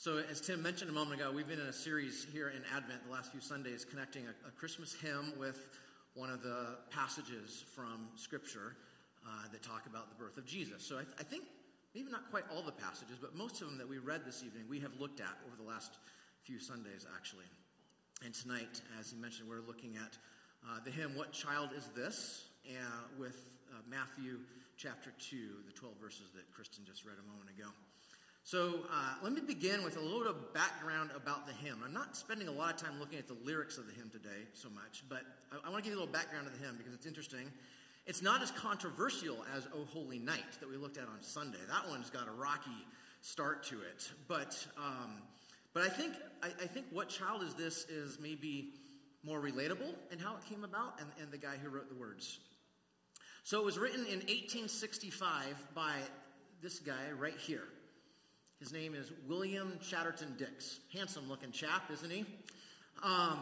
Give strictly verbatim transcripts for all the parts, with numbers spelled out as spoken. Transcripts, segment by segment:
So as Tim mentioned a moment ago, we've been in a series here in Advent the last few Sundays connecting a, a Christmas hymn with one of the passages from Scripture uh, that talk about the birth of Jesus. So I, th- I think maybe not quite all the passages, but most of them that we read this evening we have looked at over the last few Sundays actually. And tonight, as he mentioned, we're looking at uh, the hymn, What Child Is This? Uh, with uh, Matthew chapter two, the twelve verses that Kristen just read a moment ago. So uh, let me begin with a little bit of background about the hymn. I'm not spending a lot of time looking at the lyrics of the hymn today so much, but I, I want to give you a little background of the hymn because it's interesting. It's not as controversial as O Holy Night that we looked at on Sunday. That one's got a rocky start to it. But um, but I think I, I think What Child Is This is maybe more relatable in how it came about and, and the guy who wrote the words. So it was written in eighteen sixty-five by this guy right here. His name is William Chatterton Dix. Handsome-looking chap, isn't he? Um,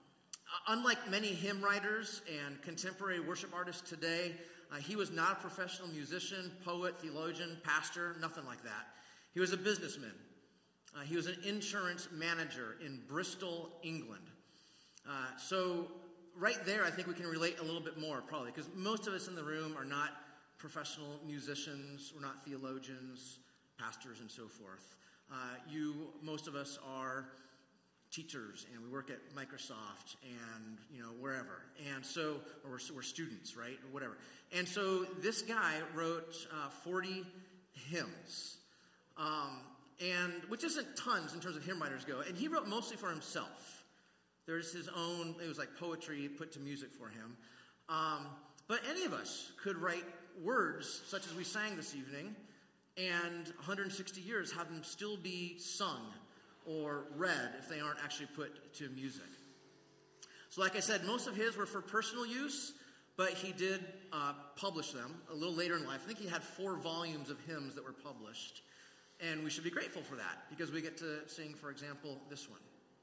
unlike many hymn writers and contemporary worship artists today, uh, he was not a professional musician, poet, theologian, pastor, nothing like that. He was a businessman. Uh, he was an insurance manager in Bristol, England. Uh, so right there, I think we can relate a little bit more, probably, because most of us in the room are not professional musicians, we're not theologians, pastors, and so forth. Uh, you, most of us are teachers, and we work at Microsoft, and you know wherever, and so or we're, we're students, right, or whatever. And so this guy wrote uh, forty hymns, um, and which isn't tons in terms of hymn writers go. And he wrote mostly for himself. There's his own. It was like poetry put to music for him. Um, but any of us could write words such as we sang this evening, and one hundred sixty years have them still be sung or read if they aren't actually put to music. So like I said, most of his were for personal use, but he did uh, publish them a little later in life. I think he had four volumes of hymns that were published, and we should be grateful for that because we get to sing, for example, this one.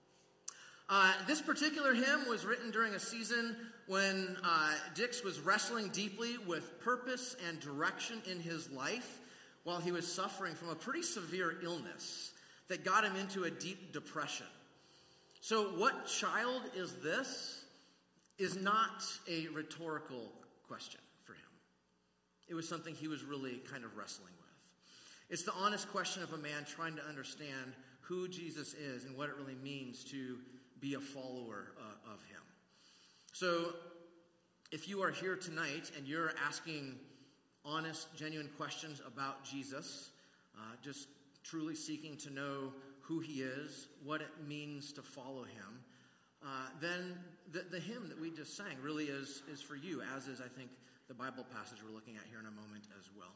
Uh, this particular hymn was written during a season when uh, Dix was wrestling deeply with purpose and direction in his life, while he was suffering from a pretty severe illness that got him into a deep depression. So what child is this is not a rhetorical question for him. It was something he was really kind of wrestling with. It's the honest question of a man trying to understand who Jesus is and what it really means to be a follower uh, of him. So if you are here tonight and you're asking honest, genuine questions about Jesus, uh, just truly seeking to know who he is, what it means to follow him, uh, then the, the hymn that we just sang really is, is for you, as is, I think, the Bible passage we're looking at here in a moment as well.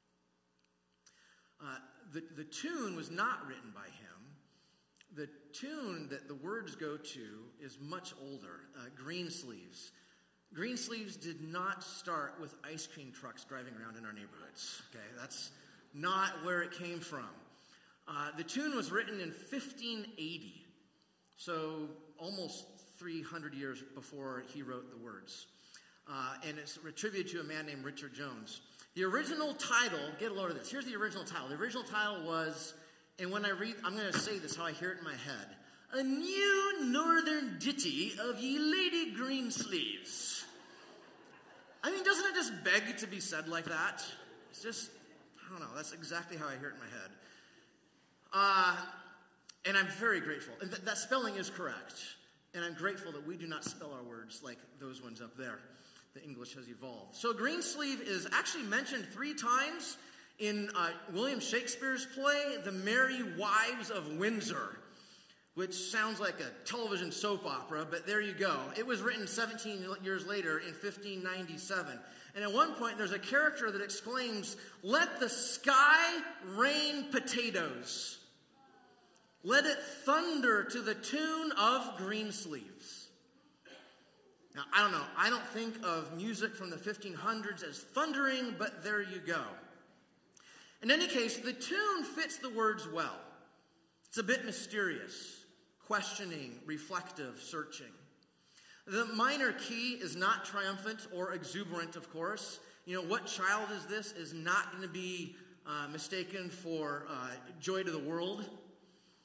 Uh, the, the tune was not written by him. The tune that the words go to is much older, uh, Greensleeves. Greensleeves did not start with ice cream trucks driving around in our neighborhoods. Okay, that's not where it came from. Uh, the tune was written in fifteen eighty, so almost three hundred years before he wrote the words. Uh, and it's attributed to a man named Richard Jones. The original title, get a load of this. Here's the original title. The original title was, and when I read, I'm going to say this how I hear it in my head, A New Northern Ditty of Ye Lady Greensleeves. I mean, doesn't it just beg to be said like that? It's just, I don't know, that's exactly how I hear it in my head. Uh, and I'm very grateful. And th- that spelling is correct. And I'm grateful that we do not spell our words like those ones up there. The English has evolved. So Greensleeve is actually mentioned three times in uh, William Shakespeare's play, The Merry Wives of Windsor, which sounds like a television soap opera, but there you go. It was written seventeen years later in fifteen ninety-seven. And at one point, there's a character that exclaims, "Let the sky rain potatoes. Let it thunder to the tune of Greensleeves." Now, I don't know. I don't think of music from the fifteen hundreds as thundering, but there you go. In any case, the tune fits the words well. It's a bit mysterious, questioning, reflective, searching. The minor key is not triumphant or exuberant, of course. You know, What Child Is This is not going to be uh, mistaken for uh, Joy to the World.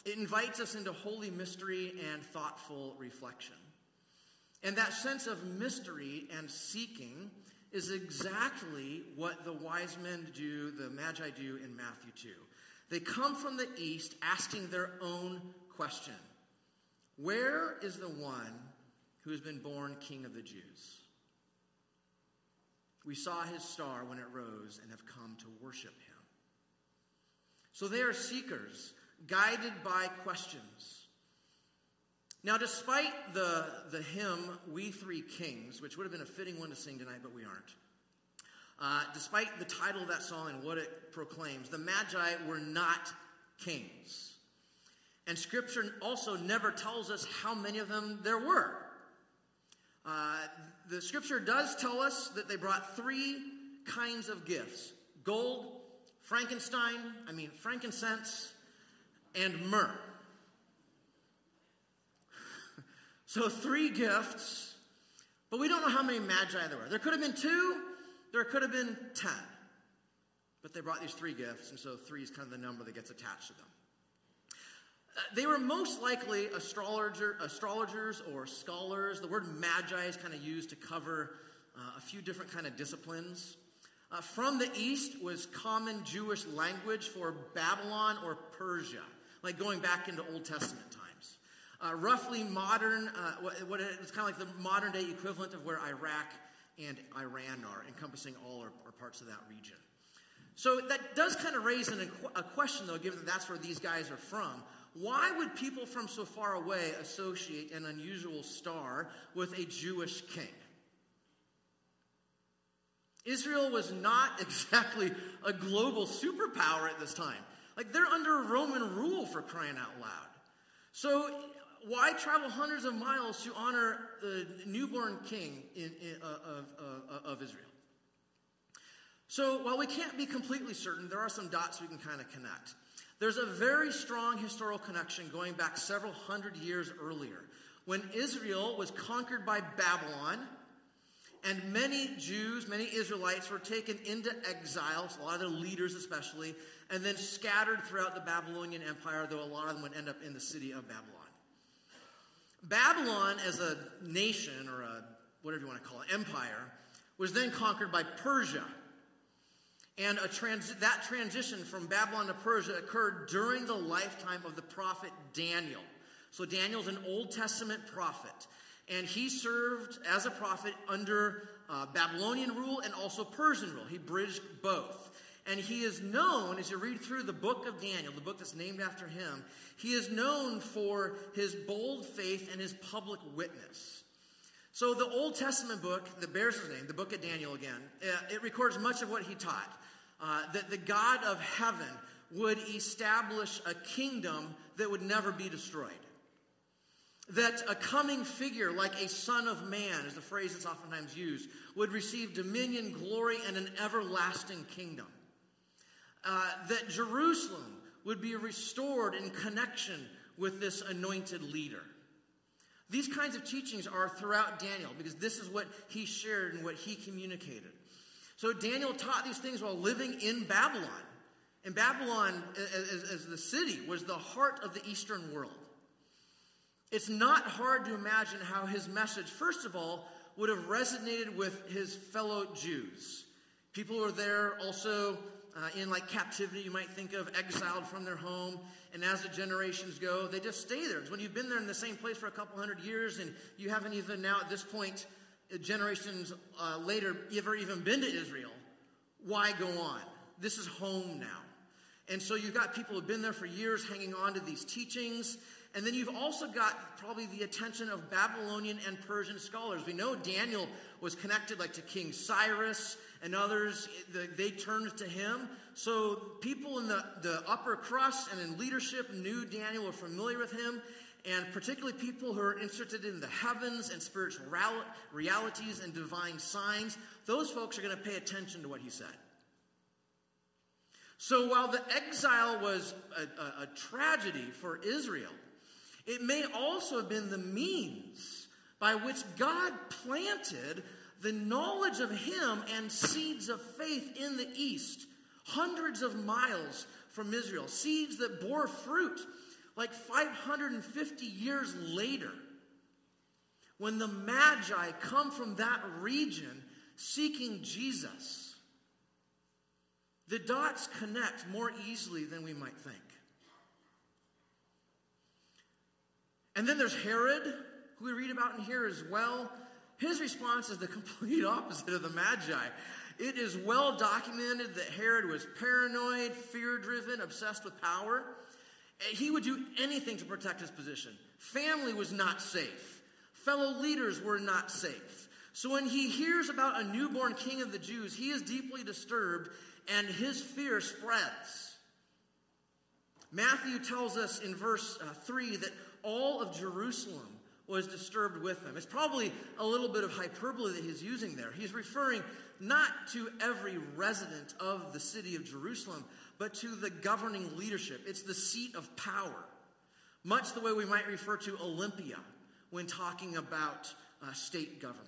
It invites us into holy mystery and thoughtful reflection. And that sense of mystery and seeking is exactly what the wise men do, the Magi do in Matthew two. They come from the east asking their own question. Where is the one who has been born King of the Jews? We saw his star when it rose and have come to worship him. So they are seekers, guided by questions. Now, despite the, the hymn, We Three Kings, which would have been a fitting one to sing tonight, but we aren't, uh, despite the title of that song and what it proclaims, the Magi were not kings. And Scripture also never tells us how many of them there were. Uh, the Scripture does tell us that they brought three kinds of gifts: gold, Frankenstein, I mean frankincense, and myrrh. So three gifts, but we don't know how many magi there were. There could have been two, there could have been ten. But they brought these three gifts, and so three is kind of the number that gets attached to them. Uh, they were most likely astrologer, astrologers or scholars. The word magi is kind of used to cover uh, a few different kind of disciplines. Uh, from the east was common Jewish language for Babylon or Persia, like going back into Old Testament times. Uh, roughly modern, uh, what, what it, it's kind of like the modern day equivalent of where Iraq and Iran are, encompassing all or, or parts of that region. So that does kind of raise an, a question, though, given that that's where these guys are from. Why would people from so far away associate an unusual star with a Jewish king? Israel was not exactly a global superpower at this time. Like, they're under Roman rule, for crying out loud. So why travel hundreds of miles to honor the newborn king in, in, uh, of, uh, of Israel? So while we can't be completely certain, there are some dots we can kind of connect. There's a very strong historical connection going back several hundred years earlier, when Israel was conquered by Babylon, and many Jews, many Israelites were taken into exile, a lot of their leaders especially, and then scattered throughout the Babylonian Empire, though a lot of them would end up in the city of Babylon. Babylon as a nation, or a, whatever you want to call it, empire, was then conquered by Persia. And a trans- that transition from Babylon to Persia occurred during the lifetime of the prophet Daniel. So Daniel's an Old Testament prophet. And he served as a prophet under uh, Babylonian rule and also Persian rule. He bridged both. And he is known, as you read through the book of Daniel, the book that's named after him, he is known for his bold faith and his public witness. So the Old Testament book that bears his name, the book of Daniel again, it records much of what he taught. Uh, that the God of heaven would establish a kingdom that would never be destroyed. That a coming figure like a son of man, is the phrase that's oftentimes used, would receive dominion, glory, and an everlasting kingdom. Uh, that Jerusalem would be restored in connection with this anointed leader. These kinds of teachings are throughout Daniel, because this is what he shared and what he communicated. So Daniel taught these things while living in Babylon. And Babylon, as, as the city, was the heart of the Eastern world. It's not hard to imagine how his message, first of all, would have resonated with his fellow Jews. People who are there also uh, in like captivity, you might think of, exiled from their home. And as the generations go, they just stay there. It's when you've been there in the same place for a couple hundred years and you haven't even now at this point, generations uh, later, ever even been to Israel, why go on? This is home now. And so you've got people who have been there for years hanging on to these teachings. And then you've also got probably the attention of Babylonian and Persian scholars. We know Daniel was connected like to King Cyrus and others. They turned to him. So people in the, the upper crust and in leadership knew Daniel, were familiar with him. And particularly people who are interested in the heavens and spiritual realities and divine signs, those folks are going to pay attention to what he said. So while the exile was a, a, a tragedy for Israel, it may also have been the means by which God planted the knowledge of him and seeds of faith in the east, hundreds of miles from Israel, seeds that bore fruit. Like five hundred fifty years later, when the Magi come from that region seeking Jesus, the dots connect more easily than we might think. And then there's Herod, who we read about in here as well. His response is the complete opposite of the Magi. It is well documented that Herod was paranoid, fear-driven, obsessed with power. He would do anything to protect his position. Family was not safe. Fellow leaders were not safe. So when he hears about a newborn king of the Jews, he is deeply disturbed, and his fear spreads. Matthew tells us in verse uh, three that all of Jerusalem was disturbed with him. It's probably a little bit of hyperbole that he's using there. He's referring not to every resident of the city of Jerusalem, but to the governing leadership. It's the seat of power, much the way we might refer to Olympia when talking about uh, state government.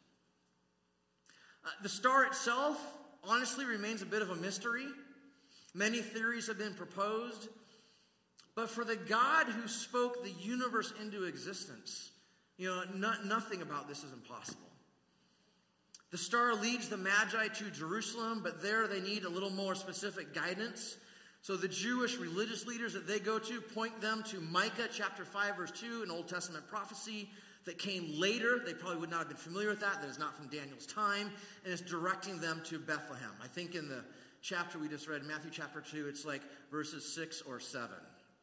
Uh, the star itself, honestly, remains a bit of a mystery. Many theories have been proposed. But for the God who spoke the universe into existence, you know, not, nothing about this is impossible. The star leads the Magi to Jerusalem, but there they need a little more specific guidance. So the Jewish religious leaders that they go to point them to Micah chapter five, verse two, an Old Testament prophecy that came later. They probably would not have been familiar with that. That is not from Daniel's time. And it's directing them to Bethlehem. I think in the chapter we just read, Matthew chapter two, it's like verses six or seven.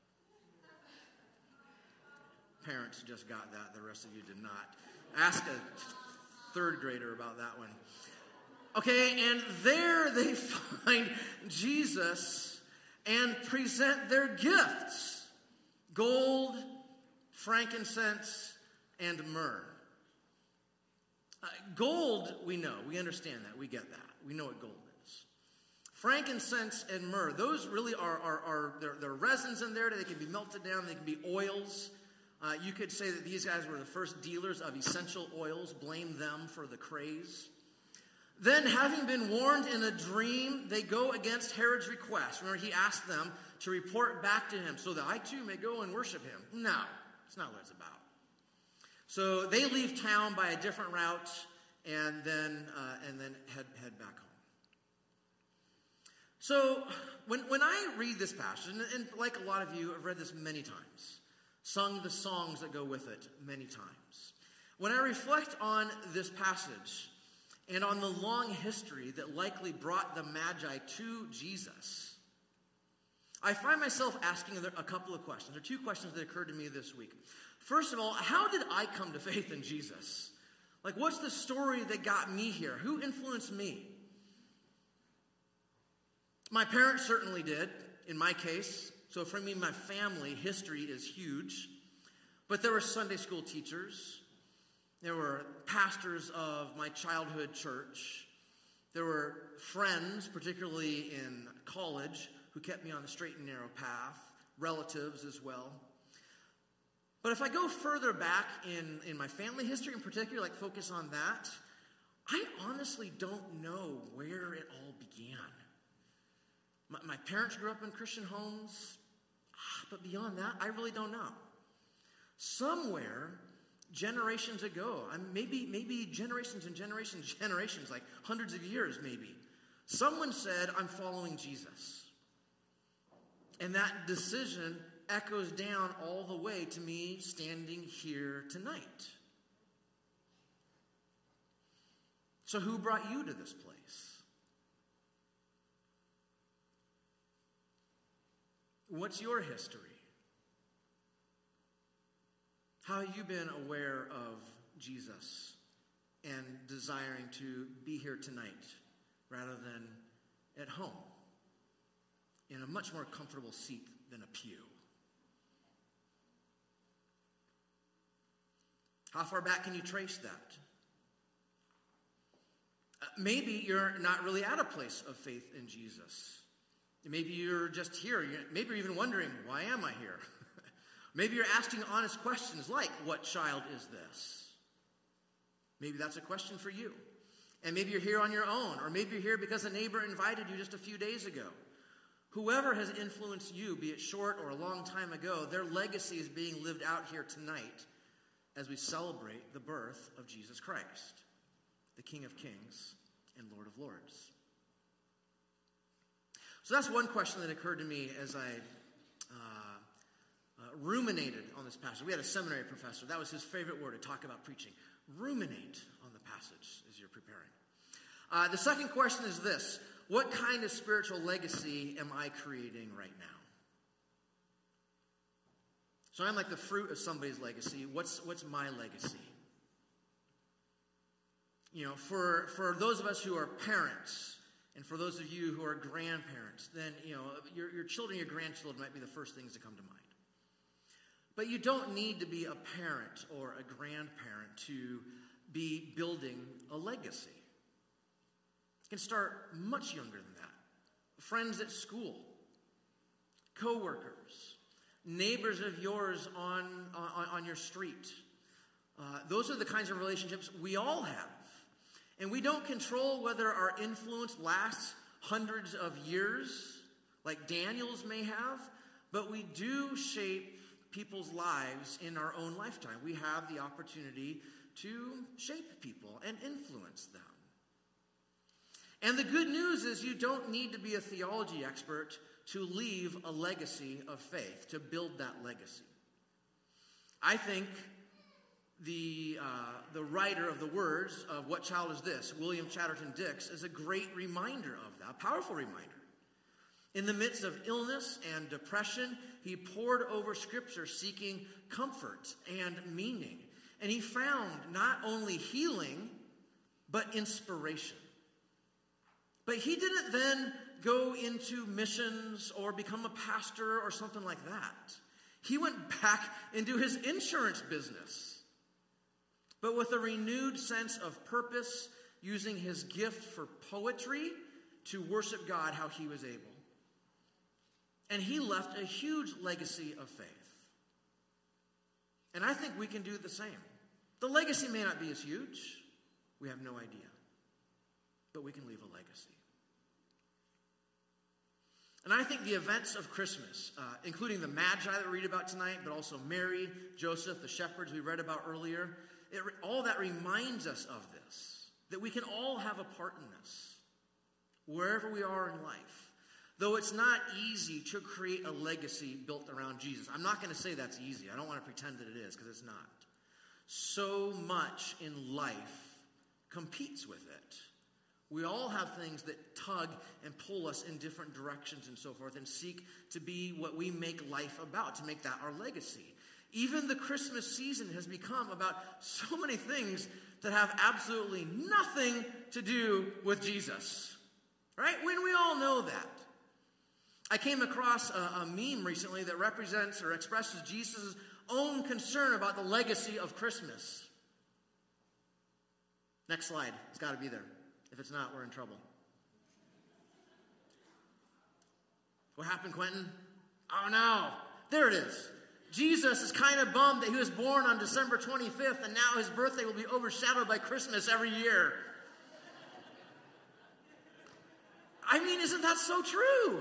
Parents just got that. The rest of you did not. Ask a third grader about that one. Okay, and there they find Jesus and present their gifts. Gold, frankincense, and myrrh. Uh, gold, we know. We understand that. We get that. We know what gold is. Frankincense and myrrh, those really are, are, are there, there are resins in there. They can be melted down. They can be oils. Uh, you could say that these guys were the first dealers of essential oils. Blame them for the craze. Then, having been warned in a dream, they go against Herod's request. Remember, he asked them to report back to him so that I too may go and worship him. No, it's not what it's about. So they leave town by a different route and then uh, and then head head back home. So when when I read this passage, and, and like a lot of you, I've read this many times, sung the songs that go with it many times. When I reflect on this passage and on the long history that likely brought the Magi to Jesus, I find myself asking a couple of questions. There are two questions that occurred to me this week. First of all, how did I come to faith in Jesus? Like, what's the story that got me here? Who influenced me? My parents certainly did, in my case. So for me, my family history is huge. But there were Sunday school teachers. There were pastors of my childhood church. There were friends, particularly in college, who kept me on the straight and narrow path. Relatives as well. But if I go further back in, in my family history in particular, like focus on that, I honestly don't know where it all began. My, my parents grew up in Christian homes, but beyond that, I really don't know. Somewhere, generations ago, maybe, maybe generations and generations, generations, like hundreds of years maybe, someone said, I'm following Jesus. And that decision echoes down all the way to me standing here tonight. So who brought you to this place? What's your history? How have you been aware of Jesus and desiring to be here tonight rather than at home in a much more comfortable seat than a pew? How far back can you trace that? Uh, maybe you're not really at a place of faith in Jesus. Maybe you're just here. You're, maybe you're even wondering, why am I here? Maybe you're asking honest questions like, what child is this? Maybe that's a question for you. And maybe you're here on your own. Or maybe you're here because a neighbor invited you just a few days ago. Whoever has influenced you, be it short or a long time ago, their legacy is being lived out here tonight as we celebrate the birth of Jesus Christ, the King of Kings and Lord of Lords. So that's one question that occurred to me as I uh, uh, ruminated on this passage. We had a seminary professor. That was his favorite word to talk about preaching. Ruminate on the passage as you're preparing. Uh, the second question is this. What kind of spiritual legacy am I creating right now? So I'm like the fruit of somebody's legacy. What's, what's my legacy? You know, for, for those of us who are parents, and for those of you who are grandparents, then, you know, your, your children, your grandchildren might be the first things to come to mind. But you don't need to be a parent or a grandparent to be building a legacy. You can start much younger than that. Friends at school, co-workers, neighbors of yours on, on, on your street. Uh, those are the kinds of relationships we all have. And we don't control whether our influence lasts hundreds of years, like Daniel's may have, but we do shape people's lives in our own lifetime. We have the opportunity to shape people and influence them. And the good news is you don't need to be a theology expert to leave a legacy of faith, to build that legacy. I think the, uh, the writer of the words of What Child Is This, William Chatterton Dix, is a great reminder of that, a powerful reminder. In the midst of illness and depression, he pored over Scripture seeking comfort and meaning. And he found not only healing, but inspiration. But he didn't then go into missions or become a pastor or something like that. He went back into his insurance business, but with a renewed sense of purpose, using his gift for poetry to worship God how he was able. And he left a huge legacy of faith. And I think we can do the same. The legacy may not be as huge. We have no idea. But we can leave a legacy. And I think the events of Christmas, uh, including the Magi that we read about tonight, but also Mary, Joseph, the shepherds we read about earlier, it, all that reminds us of this, that we can all have a part in this, wherever we are in life. Though it's not easy to create a legacy built around Jesus. I'm not going to say that's easy. I don't want to pretend that it is, because it's not. So much in life competes with it. We all have things that tug and pull us in different directions and so forth, and seek to be what we make life about, to make that our legacy. Even the Christmas season has become about so many things that have absolutely nothing to do with Jesus. Right? When we all know that. I came across a, a meme recently that represents or expresses Jesus' own concern about the legacy of Christmas. Next slide. It's got to be there. If it's not, we're in trouble. What happened, Quentin? Oh, no. There it is. Jesus is kind of bummed that he was born on December twenty-fifth, and now his birthday will be overshadowed by Christmas every year. I mean, isn't that so true?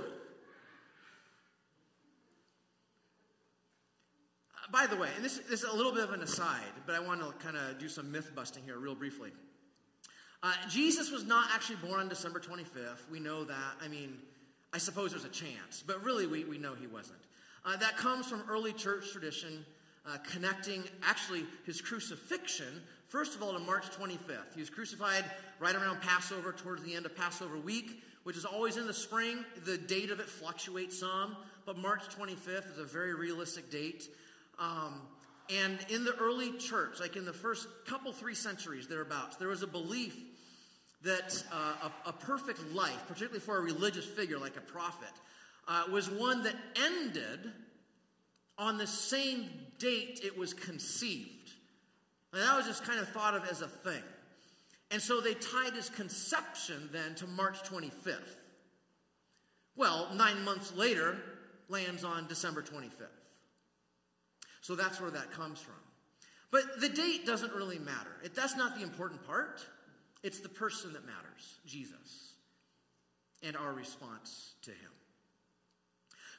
Uh, by the way, and this, this is a little bit of an aside, but I want to kind of do some myth busting here real briefly. Uh, Jesus was not actually born on December twenty-fifth. We know that. I mean, I suppose there's a chance, but really we, we know he wasn't. Uh, that comes from early church tradition, uh, connecting actually his crucifixion, first of all, to March twenty-fifth. He was crucified right around Passover, towards the end of Passover week, which is always in the spring. The date of it fluctuates some, but March twenty-fifth is a very realistic date. Um, and in the early church, like in the first couple, three centuries thereabouts, there was a belief that uh, a, a perfect life, particularly for a religious figure like a prophet, uh, was one that ended on the same date it was conceived. And that was just kind of thought of as a thing. And so they tied his conception then to March twenty-fifth. Well, nine months later, lands on December twenty-fifth. So that's where that comes from. But the date doesn't really matter. It, that's not the important part. It's the person that matters, Jesus, and our response to him.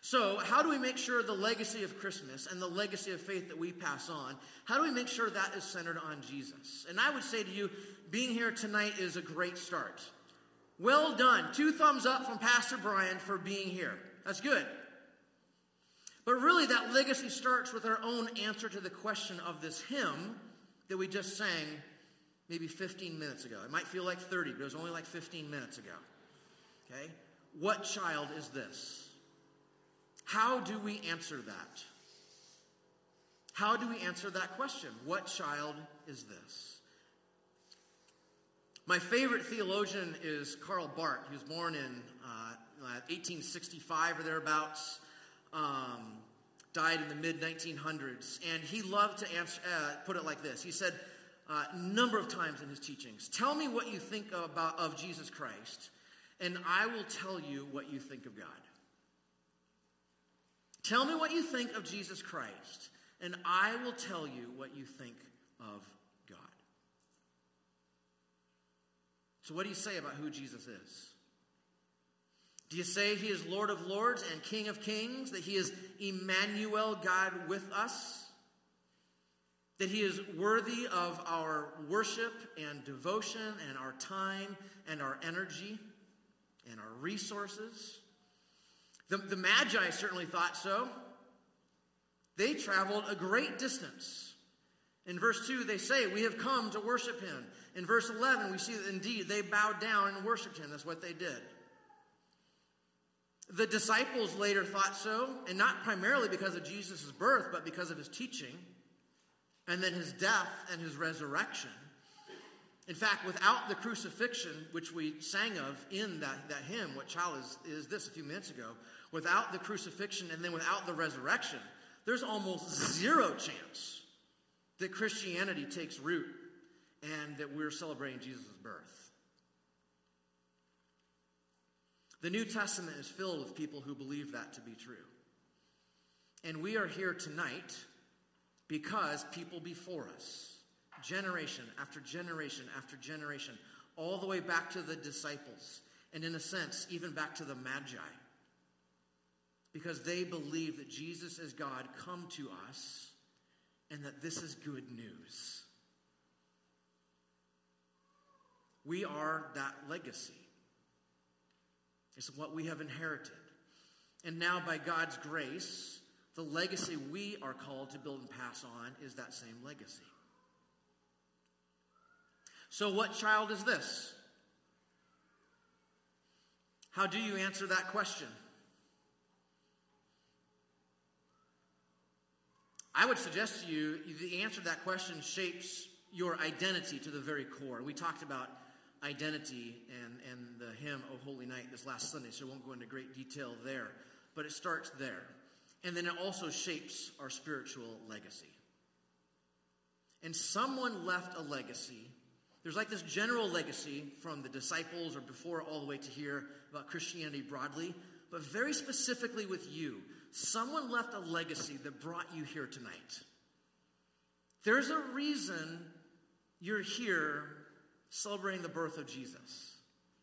So how do we make sure the legacy of Christmas and the legacy of faith that we pass on, how do we make sure that is centered on Jesus? And I would say to you, being here tonight is a great start. Well done. Two thumbs up from Pastor Brian for being here. That's good. But really, that legacy starts with our own answer to the question of this hymn that we just sang maybe fifteen minutes ago. It might feel like thirty, but it was only like fifteen minutes ago. Okay? What child is this? How do we answer that? How do we answer that question? What child is this? My favorite theologian is Karl Barth. He was born in uh, eighteen sixty-five or thereabouts. Um, died in the mid nineteen hundreds. And he loved to answer, uh, put it like this. He said uh, a number of times in his teachings, tell me what you think about of Jesus Christ, and I will tell you what you think of God. Tell me what you think of Jesus Christ, and I will tell you what you think of God. So what do you say about who Jesus is? Do you say he is Lord of Lords and King of Kings? That he is Emmanuel, God with us? That he is worthy of our worship and devotion and our time and our energy and our resources? The, the Magi certainly thought so. They traveled a great distance. In verse two, they say, we have come to worship him. In verse eleven, we see that indeed they bowed down and worshiped him. That's what they did. The disciples later thought so, and not primarily because of Jesus' birth, but because of his teaching, and then his death and his resurrection. In fact, without the crucifixion, which we sang of in that, that hymn, What Child is, is This a few minutes ago, without the crucifixion and then without the resurrection, there's almost zero chance that Christianity takes root and that we're celebrating Jesus' birth. The New Testament is filled with people who believe that to be true. And we are here tonight because people before us, generation after generation after generation, all the way back to the disciples, and in a sense, even back to the Magi, because they believe that Jesus is God come to us and that this is good news. We are that legacy. It's what we have inherited. And now by God's grace, the legacy we are called to build and pass on is that same legacy. So what child is this? How do you answer that question? I would suggest to you the answer to that question shapes your identity to the very core. We talked about identity and, and the hymn, O Holy Night, this last Sunday, so I won't go into great detail there. But it starts there. And then it also shapes our spiritual legacy. And someone left a legacy. There's like this general legacy from the disciples or before all the way to here about Christianity broadly. But very specifically with you, someone left a legacy that brought you here tonight. There's a reason you're here celebrating the birth of Jesus.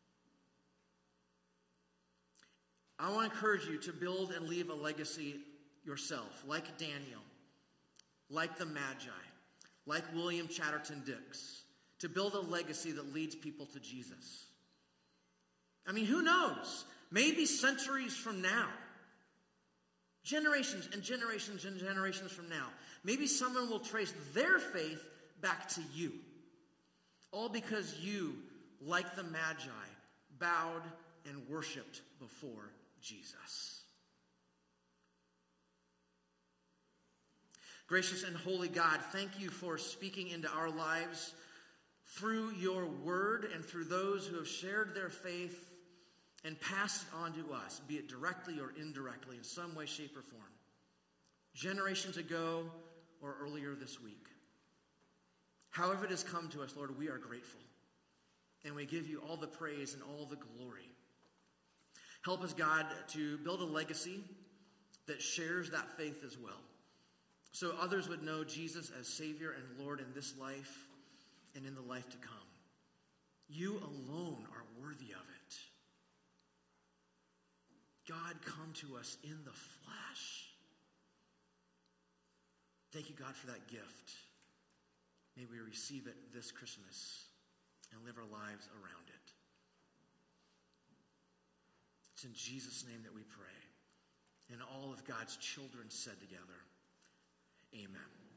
I want to encourage you to build and leave a legacy yourself, like Daniel, like the Magi, like William Chatterton Dix, to build a legacy that leads people to Jesus. I mean, who knows? Maybe centuries from now, generations and generations and generations from now, maybe someone will trace their faith back to you. All because you, like the Magi, bowed and worshiped before Jesus. Gracious and holy God, thank you for speaking into our lives through your word and through those who have shared their faith and passed it on to us, be it directly or indirectly, in some way, shape, or form, generations ago or earlier this week. However it has come to us, Lord, we are grateful. And we give you all the praise and all the glory. Help us, God, to build a legacy that shares that faith as well, so others would know Jesus as Savior and Lord in this life and in the life to come. You alone are worthy of it. God come to us in the flesh. Thank you, God, for that gift. May we receive it this Christmas and live our lives around it. It's in Jesus' name that we pray. And all of God's children said together, amen.